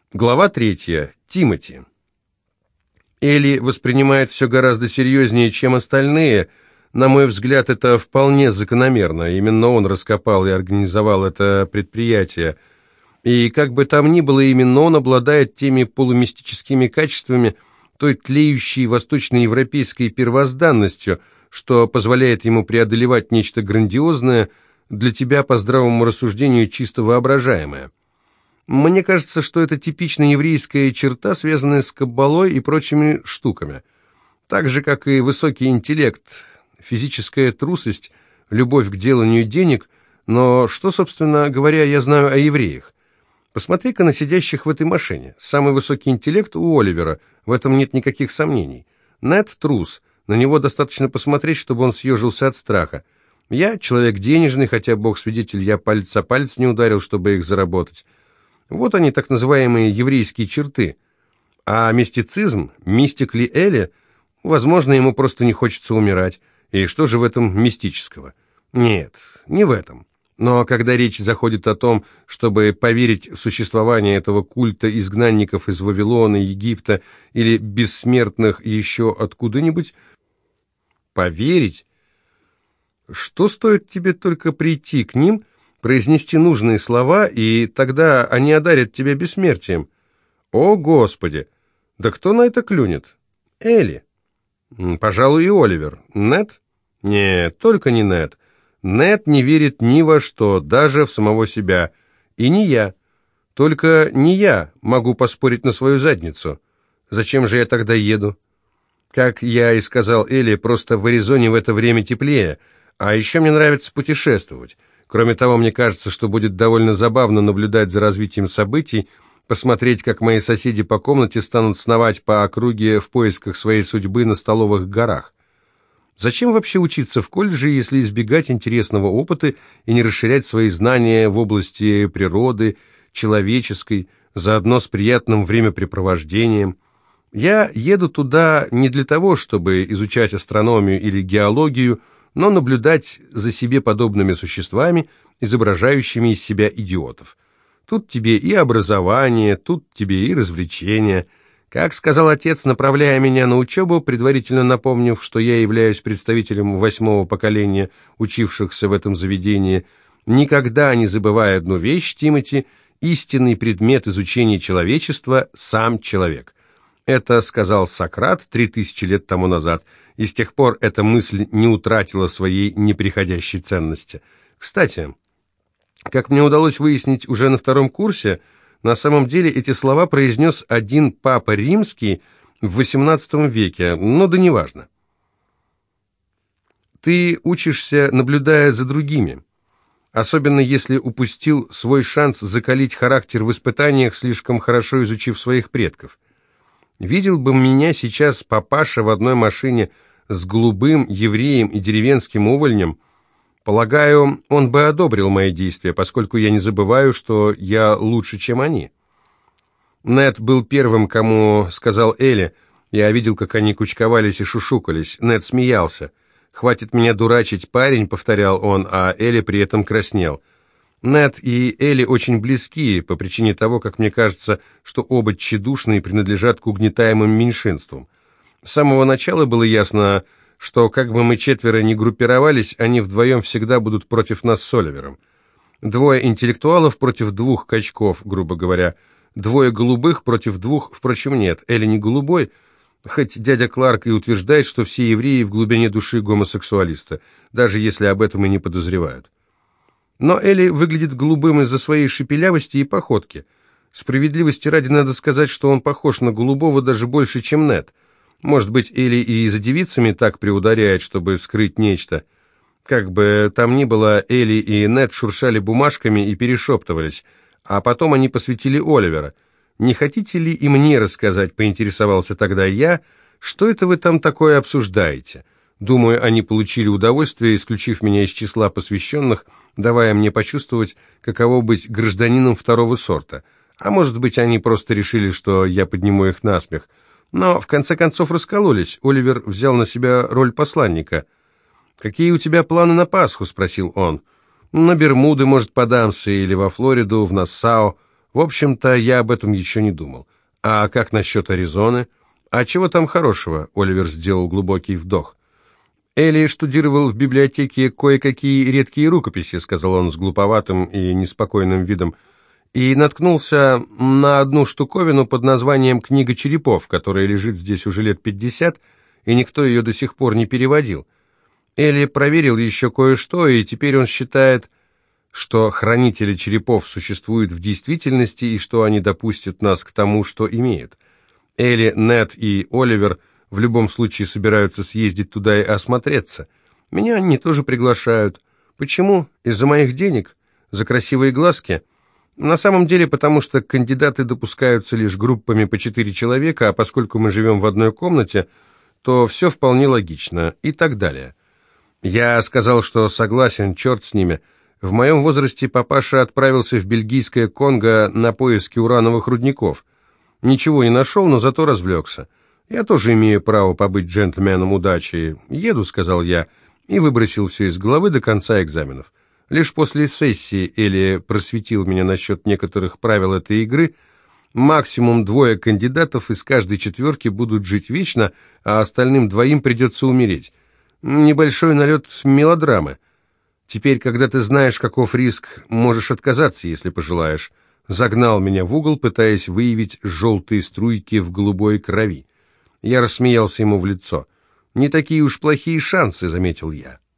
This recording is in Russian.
Глава 3. Тимоти. Элли воспринимает все гораздо серьезнее, чем остальные. На мой взгляд, это вполне закономерно. Именно он раскопал и организовал это предприятие. И как бы там ни было, именно он обладает теми полумистическими качествами, той тлеющей восточноевропейской первозданностью, что позволяет ему преодолевать нечто грандиозное, для тебя, по здравому рассуждению, чисто воображаемое. Мне кажется, что это типично еврейская черта, связанная с каббалой и прочими штуками. Так же, как и высокий интеллект, физическая трусость, любовь к деланию денег, но что, собственно говоря, я знаю о евреях? Посмотри-ка на сидящих в этой машине. Самый высокий интеллект у Оливера, в этом нет никаких сомнений. Нед трус, на него достаточно посмотреть, чтобы он съежился от страха. Я человек денежный, хотя, бог свидетель, я палец о палец не ударил, чтобы их заработать. Вот они, так называемые еврейские черты. А мистицизм, мистик ли Элли, возможно, ему просто не хочется умирать. И что же в этом мистического? Нет, не в этом. Но когда речь заходит о том, чтобы поверить в существование этого культа изгнанников из Вавилона, Египта или бессмертных еще откуда-нибудь, поверить, что стоит тебе только прийти к ним, произнести нужные слова, и тогда они одарят тебя бессмертием. О, Господи! Да кто на это клюнет? Элли. Пожалуй, и Оливер. Нед? Нет, только не Нед. Нед не верит ни во что, даже в самого себя. И не я. Только не я могу поспорить на свою задницу. Зачем же я тогда еду? Как я и сказал Элли, просто в Аризоне в это время теплее. А еще мне нравится путешествовать. Кроме того, мне кажется, что будет довольно забавно наблюдать за развитием событий, посмотреть, как мои соседи по комнате станут сновать по округе в поисках своей судьбы на Столовых горах. Зачем вообще учиться в колледже, если избегать интересного опыта и не расширять свои знания в области природы, человеческой, заодно с приятным времяпрепровождением? Я еду туда не для того, чтобы изучать астрономию или геологию, но наблюдать за себе подобными существами, изображающими из себя идиотов. Тут тебе и образование, тут тебе и развлечения. Как сказал отец, направляя меня на учебу, предварительно напомнив, что я являюсь представителем 8-го поколения, учившихся в этом заведении, никогда не забывай одну вещь, Тимоти, истинный предмет изучения человечества – сам человек. Это сказал Сократ 3000 лет тому назад, и с тех пор эта мысль не утратила своей неприходящей ценности. Кстати, как мне удалось выяснить уже на 2-м курсе, на самом деле эти слова произнес один папа римский в XVIII веке, но да неважно. Ты учишься, наблюдая за другими, особенно если упустил свой шанс закалить характер в испытаниях, слишком хорошо изучив своих предков. Видел бы меня сейчас папаша в одной машине с голубым евреем и деревенским увольнем, полагаю, он бы одобрил мои действия, поскольку я не забываю, что я лучше, чем они. Нед был первым, кому сказал Элли. Я видел, как они кучковались и шушукались. Нед смеялся. «Хватит меня дурачить, парень», — повторял он, а Элли при этом краснел. Нед и Элли очень близки, по причине того, как мне кажется, что оба тщедушные принадлежат к угнетаемым меньшинствам. С самого начала было ясно, что как бы мы четверо ни группировались, они вдвоем всегда будут против нас с Оливером. 2 интеллектуалов против 2 качков, грубо говоря. 2 голубых против 2, впрочем, нет, Элли не голубой, хоть дядя Кларк и утверждает, что все евреи в глубине души гомосексуалисты, даже если об этом и не подозревают. Но Элли выглядит голубым из-за своей шепелявости и походки. Справедливости ради надо сказать, что он похож на голубого даже больше, чем Нед. Может быть, Элли и за девицами так приударяет, чтобы скрыть нечто. Как бы там ни было, Элли и Нед шуршали бумажками и перешептывались, а потом они посвятили Оливера. «Не хотите ли и мне рассказать?» — поинтересовался тогда я. «Что это вы там такое обсуждаете?» Думаю, они получили удовольствие, исключив меня из числа посвященных, давая мне почувствовать, каково быть гражданином 2-го сорта. А может быть, они просто решили, что я подниму их на смех. Но в конце концов раскололись. Оливер взял на себя роль посланника. «Какие у тебя планы на Пасху?» — спросил он. «На Бермуды, может, подамся, или во Флориду, в Нассау. В общем-то, я об этом еще не думал. А как насчет Аризоны? А чего там хорошего? Оливер сделал глубокий вдох. Элли штудировал в библиотеке кое-какие редкие рукописи, сказал он с глуповатым и неспокойным видом, и наткнулся на одну штуковину под названием «Книга черепов», которая лежит здесь уже лет 50, и никто ее до сих пор не переводил. Элли проверил еще кое-что, и теперь он считает, что хранители черепов существуют в действительности и что они допустят нас к тому, что имеют. Элли, Нед и Оливер в любом случае собираются съездить туда и осмотреться. Меня они тоже приглашают. Почему? Из-за моих денег? За красивые глазки? На самом деле, потому что кандидаты допускаются лишь группами по 4 человека, а поскольку мы живем в одной комнате, то все вполне логично, и так далее. Я сказал, что согласен, черт с ними. В моем возрасте папаша отправился в бельгийское Конго на поиски урановых рудников. Ничего не нашел, но зато развлекся. Я тоже имею право побыть джентльменом удачи. Еду, сказал я, и выбросил все из головы до конца экзаменов. Лишь после сессии Элли просветил меня насчет некоторых правил этой игры. Максимум 2 кандидатов из каждой четверки будут жить вечно, а остальным 2 придется умереть. Небольшой налет мелодрамы. Теперь, когда ты знаешь, каков риск, можешь отказаться, если пожелаешь. Загнал меня в угол, пытаясь выявить желтые струйки в голубой крови. Я рассмеялся ему в лицо. «Не такие уж плохие шансы», — заметил я.